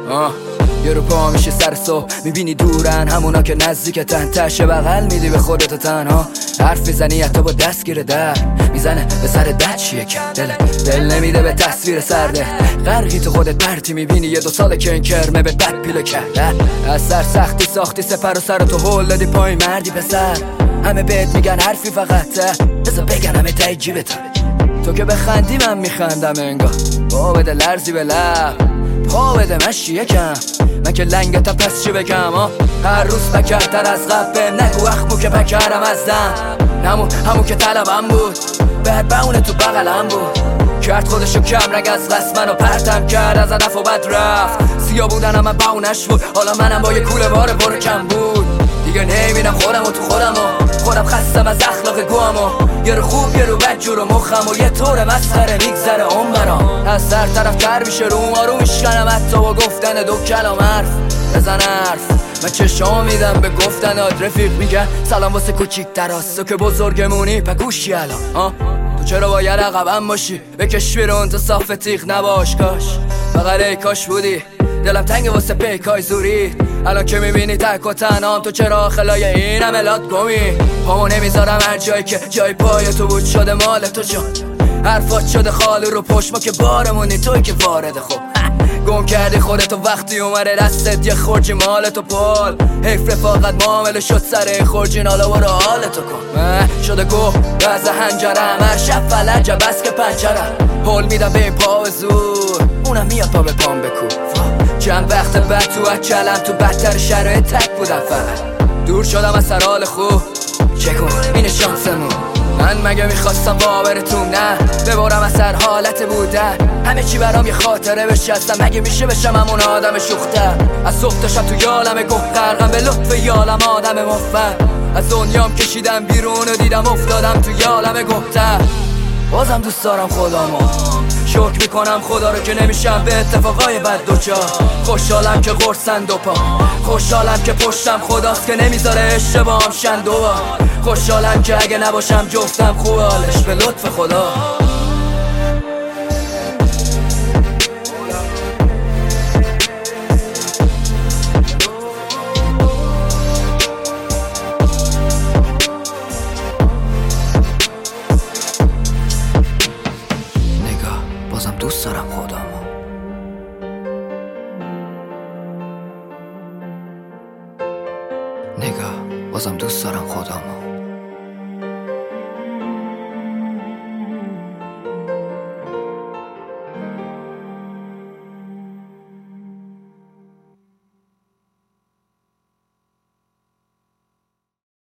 یه رو پا میشه سر صبح میبینی دورن همونا که نزدیکتن، تشه بغل میدی به خودت تنها، حرف میزنی حتی با دستگیر در میزنه به سر دد چیه که دل نمیده به تصویر سرده، غرقی تو خودت برتی میبینی یه 2 ساله که این کرمه به بد پیله کرده، از سر سختی ساختی سپر و سر تو هول دادی پای مردی پسر، همه بهت میگن حرفی فقط بذار بگن همه تای جیبت، تو که بخندی من میخندم انگار، با بده لرزی به لب پا بده مشی یکم، من که لنگتم پس چی بگم هر روز بکرتر از قبل نگو اخمو که بکرم از دم، همون که طلبم بود بهت بونه تو بغلم بود، کرد خودشو کم رنگ از قصد منو پرتم کرد از هدف و بد رفت، سیاه بودنم من بونش بود، حالا منم با یه کوله بار برو کم بود، دیگه نمیبینم خودم و تو خودم خستم از اخلاق گوامو، یه رو خوب یه رو بد جور مخم و یه طور مسخره میگذره عمرم، از سر طرف تر میشه روم آروم میشکنم حتی با گفتن 2 کلام حرف، بزن حرف من چشام میدم به گفتنات، رفیق میگن سلام واسه کوچیک‌تر است تو که بزرگمونی پگوشی الان تو چرا باید عقبم باشی بکش بیرون تو صاف تیغ نباش، کاش فقط ای کاش بودی دلم تنگ واسه پیکای زوری، الان که میبینی تک و تنهام تو چرا خلای این عملات گمی، پامو نمیذارم هر جایی که جای پای تو بود شده مال تو جان، حرفات شده خالی رو پشت ما که بارمونی توی که وارد خوب گم کردی خودتو وقتی اومده دستت یه خورجی مال تو پال، حیف رفاقت معامله شد سر خورجین حالا برو حالتو کن، من شده گوه از هنجرم هر شب فلجه بس که پنجرم، حول میدم به این پا و زور اونم میاد پا به پام بکن، چند وقت بعد تو اکلم تو بدتر شرایط تک بودم، فقط دور شدم از سر حال خوب چه کن این شانسمون، من مگه میخواستم باورتون نه ببارم از هر حالت بودن، همه چی برام یه خاطره بشه، اصلا مگه میشه بشم همون آدم شوختر، از صبح تا شب تو یالم گفت غرقم به لطف یالم آدم مفر، از دنیام کشیدم بیرون و دیدم افتادم تو یالم گفتر، بازم دوست دارم خودمو شکر میکنم خدا رو که نمیشم به اتفاقای بد دوچار، خوشحالم که قرصن 2 پا، خوشحالم که پشتم خداست که نمیذاره اشتباهم شن 2 بار، خوشحالم که اگه نباشم جفتم خوبه حالش به لطف خدا. بازم دوست دارم خودمو، نگاه بازم دوست دارم خودمو.